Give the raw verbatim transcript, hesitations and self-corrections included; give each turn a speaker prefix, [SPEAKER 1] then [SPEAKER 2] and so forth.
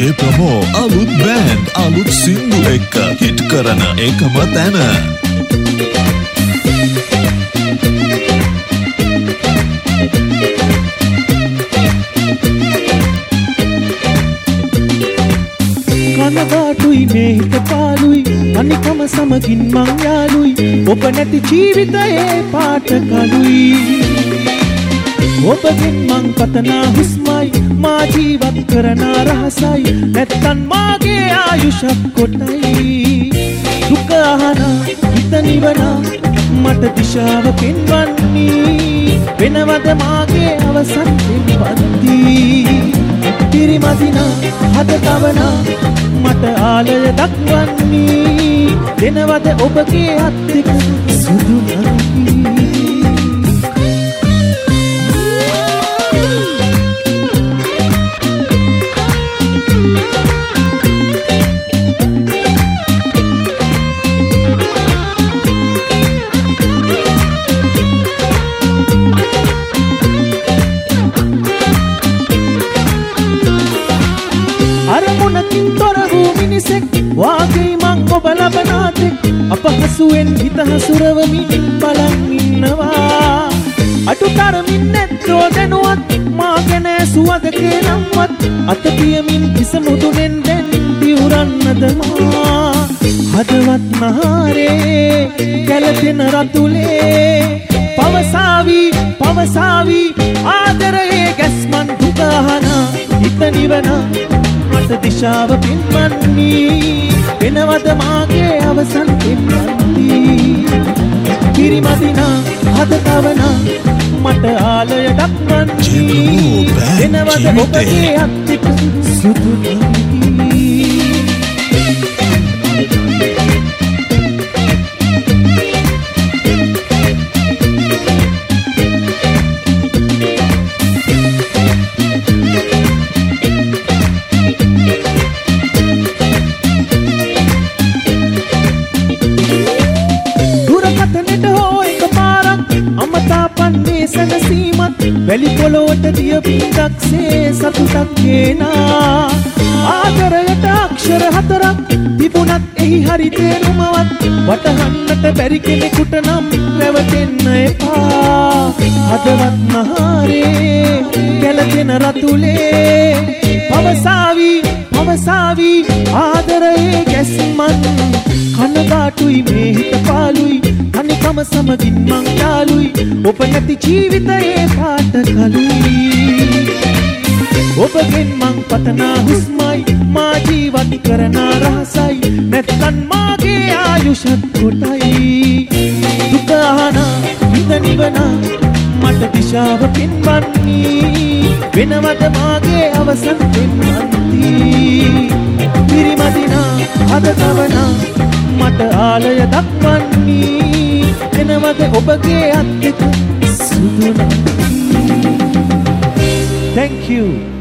[SPEAKER 1] J ප්‍රමෝ අලුත් band අලුත් සින්දු එක්ක හිට් කරන එකම තැන.
[SPEAKER 2] කනගාටුයි මේ හිත පාළුයි අනිකම සමගින් මං යාළුයි ඔබ නැති ජීවිතයේ පාට කළුයි ඔබගෙන් මං පතනා හුස්මයි මා ජීවත් කරන රහසයි නැත්තන් මාගේ ආයුෂක් කොටයි දුක අහන හිත නිවන මට දිශාව පෙන්වන්නේ වෙනවද මාගේ අවසන් දෙවන්දී පිරිමදින හද තවන මට ආලය දක්වන්නේ දෙනවද ඔබගේ අත් දෙක සුදු නංගී අරමුණකින් තොර වූ මිනිසෙක් වාගේ මං ඔබ ලබනාතෙක් අපහසුවෙන් හිත හසුරවමින් බලන් ඉන්නවා අටුතරමින් නැත්තෝ දැනුවත් මා ගැන ඇසුවද කියනම්වත් අත පියමින් හිස මුදුනෙන් දැන් දිවුරන්නද මා හදවත් නහරේ කැළපෙන රතුලේ පවසාවි පවසාවි ආදරයේ ගැස්මන් දුක අහන හිත නිවන මට දිශාව පෙන්වන්නේ වෙනවද මාගේ අවසන් පෙන්වන්නේ පිරිමදින හද තවන මට ආලය දක්වන්නේ වෙනවද ඔබගේ අත් දෙක සුදු නංගී වැලි පොළොවට දිය පිටක්සේ සතුටක් ගේනා ආදරයට අක්ෂර හතරක් තිබුණත් එහි හරි තේරුමවත් වටහන්නට බැරි කෙනෙකුට නම් රැවටෙන්න එපා හදවත් නහරේ කැළපෙන රතුලේ පවසාවි පවසාවි ආදරයේ ගැස්මන් කනගාටුයි මේ හිත පාළුයි තනිකම සමගින් මං යාළුයි ඔබ නැති ජීවිතයේ පාට කළුයි ඔබගෙන් මං පතනා හුස්මයි මා ජීවත් කරන රහසයි නැත්තන් මාගේ ආයුෂත් කොටයි දුක අහන හිත නිවන මට දිශාව පෙන්වන්නේ වෙනවද මාගේ අවසන් පෙන්වන්නේ පිරිමදින හද තවන මට ආලය දක්වන්නේ වෙනවද ඔබගේ අත් දෙක සුදු නංගී. Thank you.